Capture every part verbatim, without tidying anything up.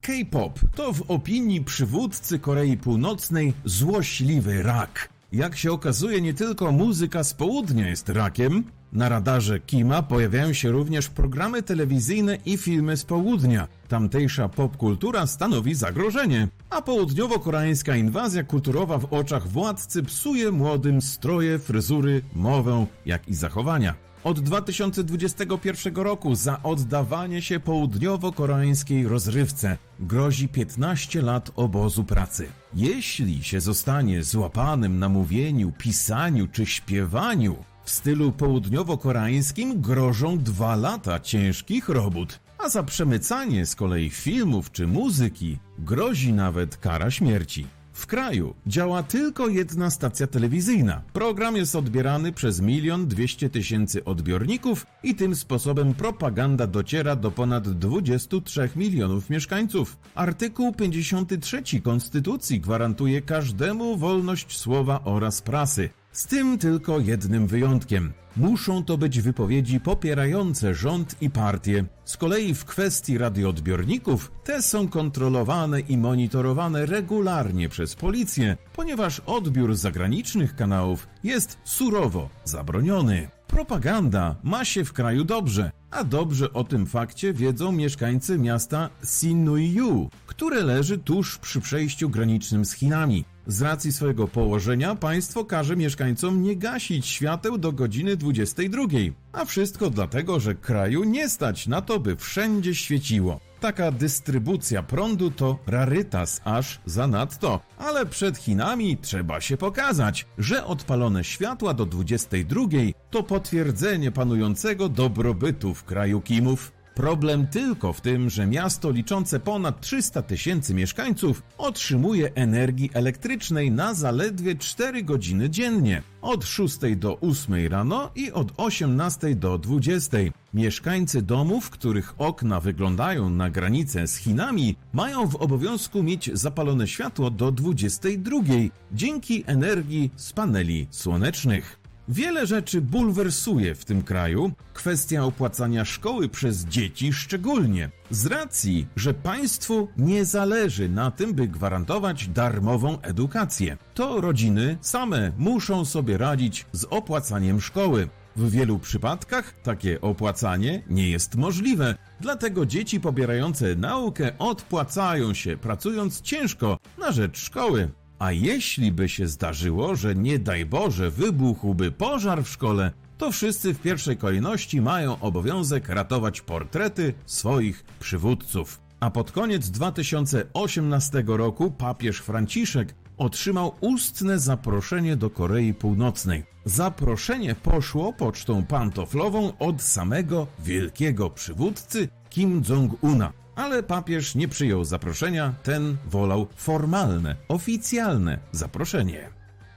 K-pop to w opinii przywódcy Korei Północnej złośliwy rak. Jak się okazuje, nie tylko muzyka z południa jest rakiem. Na radarze Kima pojawiają się również programy telewizyjne i filmy z południa. Tamtejsza popkultura stanowi zagrożenie, a południowo-koreańska inwazja kulturowa w oczach władcy psuje młodym stroje, fryzury, mowę, jak i zachowania. Od dwa tysiące dwudziestego pierwszego roku za oddawanie się południowo-koreańskiej rozrywce grozi piętnaście lat obozu pracy. Jeśli się zostanie złapanym na mówieniu, pisaniu czy śpiewaniu w stylu południowo-koreańskim, grożą dwa lata ciężkich robót, a za przemycanie z kolei filmów czy muzyki grozi nawet kara śmierci. W kraju działa tylko jedna stacja telewizyjna. Program jest odbierany przez milion dwieście tysięcy odbiorników i tym sposobem propaganda dociera do ponad dwudziestu trzech milionów mieszkańców. Artykuł pięćdziesiąty trzeci Konstytucji gwarantuje każdemu wolność słowa oraz prasy. Z tym tylko jednym wyjątkiem. Muszą to być wypowiedzi popierające rząd i partię. Z kolei w kwestii radioodbiorników te są kontrolowane i monitorowane regularnie przez policję, ponieważ odbiór zagranicznych kanałów jest surowo zabroniony. Propaganda ma się w kraju dobrze, a dobrze o tym fakcie wiedzą mieszkańcy miasta Sinuiju, które leży tuż przy przejściu granicznym z Chinami. Z racji swojego położenia państwo każe mieszkańcom nie gasić świateł do godziny dwudziestej drugiej, a wszystko dlatego, że kraju nie stać na to, by wszędzie świeciło. Taka dystrybucja prądu to rarytas aż zanadto, ale przed Chinami trzeba się pokazać, że odpalone światła do dwudziestej drugiej to potwierdzenie panującego dobrobytu w kraju Kimów. Problem tylko w tym, że miasto liczące ponad trzysta tysięcy mieszkańców otrzymuje energii elektrycznej na zaledwie cztery godziny dziennie, od szóstej do ósmej rano i od osiemnastej do dwudziestej. Mieszkańcy domów, których okna wyglądają na granicę z Chinami, mają w obowiązku mieć zapalone światło do dwudziestej drugiej dzięki energii z paneli słonecznych. Wiele rzeczy bulwersuje w tym kraju, kwestia opłacania szkoły przez dzieci szczególnie, z racji, że państwu nie zależy na tym, by gwarantować darmową edukację. To rodziny same muszą sobie radzić z opłacaniem szkoły. W wielu przypadkach takie opłacanie nie jest możliwe, dlatego dzieci pobierające naukę odpłacają się, pracując ciężko na rzecz szkoły. A jeśli by się zdarzyło, że nie daj Boże wybuchłby pożar w szkole, to wszyscy w pierwszej kolejności mają obowiązek ratować portrety swoich przywódców. A pod koniec dwa tysiące osiemnastego roku papież Franciszek otrzymał ustne zaproszenie do Korei Północnej. Zaproszenie poszło pocztą pantoflową od samego wielkiego przywódcy Kim Jong-una. Ale papież nie przyjął zaproszenia, ten wolał formalne, oficjalne zaproszenie.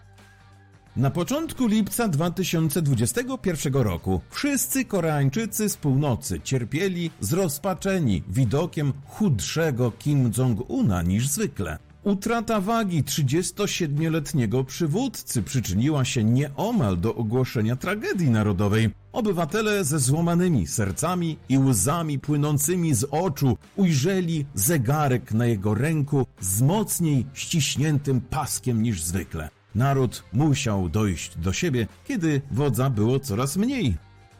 Na początku lipca dwa tysiące dwudziestego pierwszego roku wszyscy Koreańczycy z północy cierpieli zrozpaczeni widokiem chudszego Kim Jong-una niż zwykle. Utrata wagi trzydziestosiedmioletniego przywódcy przyczyniła się nieomal do ogłoszenia tragedii narodowej. Obywatele ze złamanymi sercami i łzami płynącymi z oczu ujrzeli zegarek na jego ręku z mocniej ściśniętym paskiem niż zwykle. Naród musiał dojść do siebie, kiedy wodza było coraz mniej.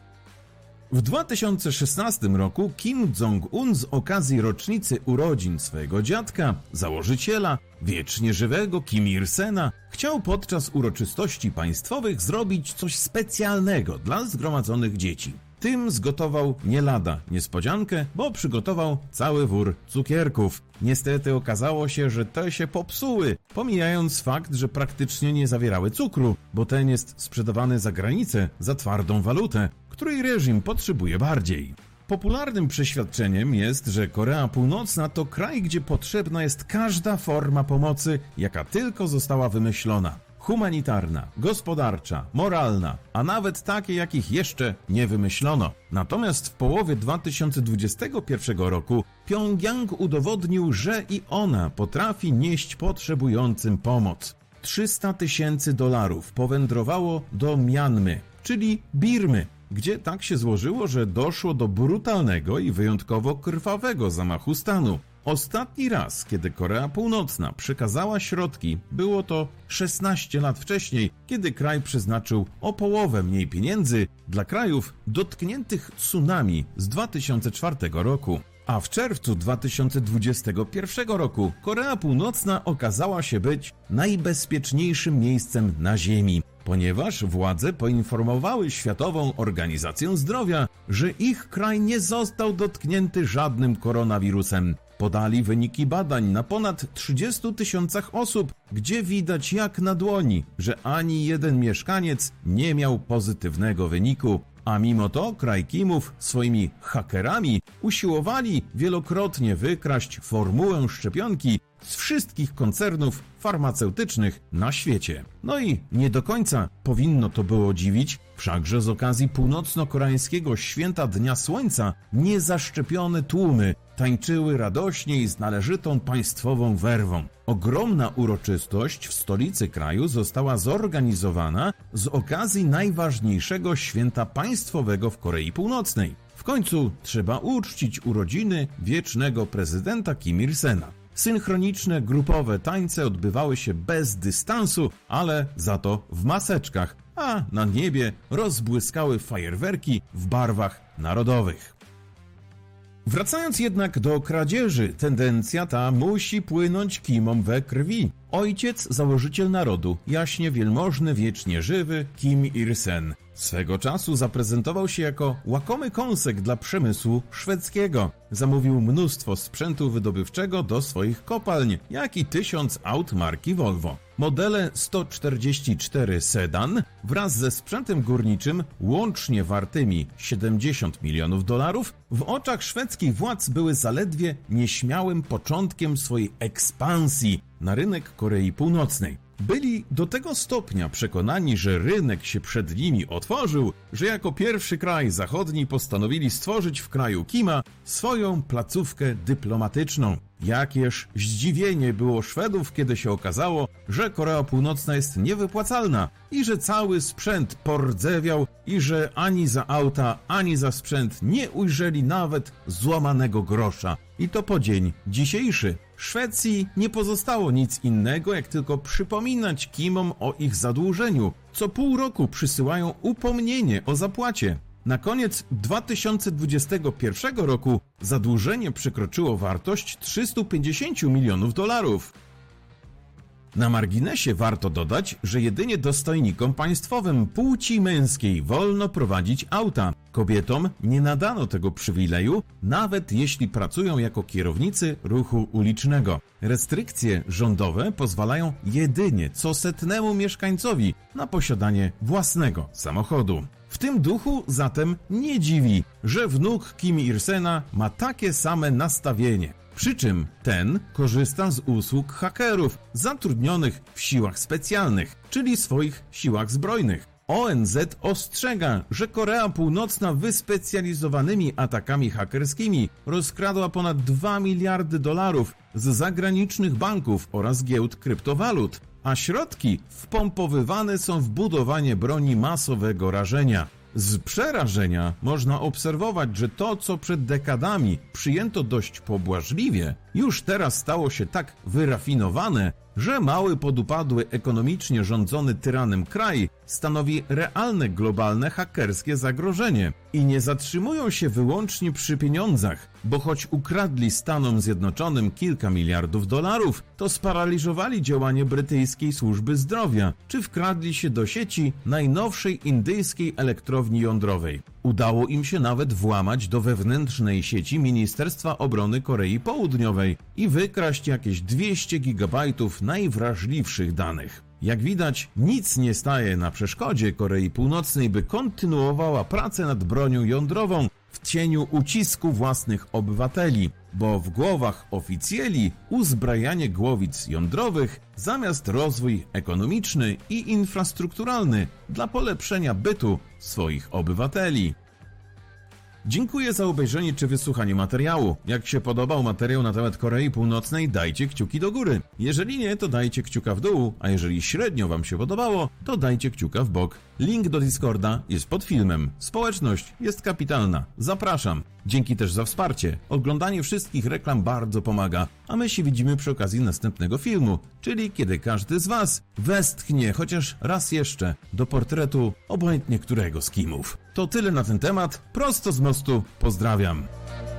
W dwa tysiące szesnastym roku Kim Jong-un z okazji rocznicy urodzin swojego dziadka, założyciela, wiecznie żywego Kim Il-sena, chciał podczas uroczystości państwowych zrobić coś specjalnego dla zgromadzonych dzieci. Tym zgotował nie lada niespodziankę, bo przygotował cały wór cukierków. Niestety okazało się, że te się popsuły, pomijając fakt, że praktycznie nie zawierały cukru, bo ten jest sprzedawany za granicę za twardą walutę, której reżim potrzebuje bardziej. Popularnym przeświadczeniem jest, że Korea Północna to kraj, gdzie potrzebna jest każda forma pomocy, jaka tylko została wymyślona. Humanitarna, gospodarcza, moralna, a nawet takie, jakich jeszcze nie wymyślono. Natomiast w połowie dwa tysiące dwudziestego pierwszego roku Pjongjang udowodnił, że i ona potrafi nieść potrzebującym pomoc. trzysta tysięcy dolarów powędrowało do Mianmy, czyli Birmy, gdzie tak się złożyło, że doszło do brutalnego i wyjątkowo krwawego zamachu stanu. Ostatni raz, kiedy Korea Północna przekazała środki, było to szesnaście lat wcześniej, kiedy kraj przeznaczył o połowę mniej pieniędzy dla krajów dotkniętych tsunami z dwa tysiące czwartego roku. A w czerwcu dwa tysiące dwudziestego pierwszego roku Korea Północna okazała się być najbezpieczniejszym miejscem na Ziemi, ponieważ władze poinformowały Światową Organizację Zdrowia, że ich kraj nie został dotknięty żadnym koronawirusem. Podali wyniki badań na ponad trzydziestu tysiącach osób, gdzie widać jak na dłoni, że ani jeden mieszkaniec nie miał pozytywnego wyniku. A mimo to kraj Kimów swoimi hakerami usiłowali wielokrotnie wykraść formułę szczepionki z wszystkich koncernów farmaceutycznych na świecie. No i nie do końca powinno to było dziwić, wszakże z okazji północno-koreańskiego Święta Dnia Słońca niezaszczepione tłumy tańczyły radośnie i z należytą państwową werwą. Ogromna uroczystość w stolicy kraju została zorganizowana z okazji najważniejszego święta państwowego w Korei Północnej. W końcu trzeba uczcić urodziny wiecznego prezydenta Kim Il-sena. Synchroniczne grupowe tańce odbywały się bez dystansu, ale za to w maseczkach, a na niebie rozbłyskały fajerwerki w barwach narodowych. Wracając jednak do kradzieży, tendencja ta musi płynąć Kimom we krwi. Ojciec, założyciel narodu, jaśnie wielmożny, wiecznie żywy Kim Il-sen, swego czasu zaprezentował się jako łakomy kąsek dla przemysłu szwedzkiego. Zamówił mnóstwo sprzętu wydobywczego do swoich kopalń, jak i tysiąc aut marki Volvo. Modele sto czterdzieści cztery Sedan wraz ze sprzętem górniczym, łącznie wartymi siedemdziesiąt milionów dolarów, w oczach szwedzkich władz były zaledwie nieśmiałym początkiem swojej ekspansji na rynek Korei Północnej. Byli do tego stopnia przekonani, że rynek się przed nimi otworzył, że jako pierwszy kraj zachodni postanowili stworzyć w kraju Kima swoją placówkę dyplomatyczną. Jakież zdziwienie było Szwedów, kiedy się okazało, że Korea Północna jest niewypłacalna i że cały sprzęt pordzewiał i że ani za auta, ani za sprzęt nie ujrzeli nawet złamanego grosza. I to po dzień dzisiejszy. Szwecji nie pozostało nic innego, jak tylko przypominać Kimom o ich zadłużeniu. Co pół roku przysyłają upomnienie o zapłacie. Na koniec dwa tysiące dwudziestego pierwszego roku zadłużenie przekroczyło wartość trzysta pięćdziesiąt milionów dolarów. Na marginesie warto dodać, że jedynie dostojnikom państwowym płci męskiej wolno prowadzić auta. Kobietom nie nadano tego przywileju, nawet jeśli pracują jako kierownicy ruchu ulicznego. Restrykcje rządowe pozwalają jedynie co setnemu mieszkańcowi na posiadanie własnego samochodu. W tym duchu zatem nie dziwi, że wnuk Kim Il-sena ma takie same nastawienie. Przy czym ten korzysta z usług hakerów zatrudnionych w siłach specjalnych, czyli swoich siłach zbrojnych. O N Z ostrzega, że Korea Północna wyspecjalizowanymi atakami hakerskimi rozkradła ponad dwa miliardy dolarów z zagranicznych banków oraz giełd kryptowalut, a środki wpompowywane są w budowanie broni masowego rażenia. Z przerażenia można obserwować, że to, co przed dekadami przyjęto dość pobłażliwie, już teraz stało się tak wyrafinowane, że mały podupadły ekonomicznie rządzony tyranem kraj stanowi realne globalne hakerskie zagrożenie. I nie zatrzymują się wyłącznie przy pieniądzach, bo choć ukradli Stanom Zjednoczonym kilka miliardów dolarów, to sparaliżowali działanie brytyjskiej służby zdrowia, czy wkradli się do sieci najnowszej indyjskiej elektrowni jądrowej. Udało im się nawet włamać do wewnętrznej sieci Ministerstwa Obrony Korei Południowej i wykraść jakieś dwieście gigabajtów najwrażliwszych danych. Jak widać, nic nie staje na przeszkodzie Korei Północnej, by kontynuowała pracę nad bronią jądrową w cieniu ucisku własnych obywateli, bo w głowach oficjeli uzbrajanie głowic jądrowych zamiast rozwój ekonomiczny i infrastrukturalny dla polepszenia bytu swoich obywateli. Dziękuję za obejrzenie czy wysłuchanie materiału. Jak się podobał materiał na temat Korei Północnej, dajcie kciuki do góry. Jeżeli nie, to dajcie kciuka w dół, a jeżeli średnio wam się podobało, to dajcie kciuka w bok. Link do Discorda jest pod filmem. Społeczność jest kapitalna. Zapraszam. Dzięki też za wsparcie. Oglądanie wszystkich reklam bardzo pomaga, a my się widzimy przy okazji następnego filmu, czyli kiedy każdy z was westchnie chociaż raz jeszcze do portretu obojętnie którego z Kimów. To tyle na ten temat, prosto z mostu, pozdrawiam.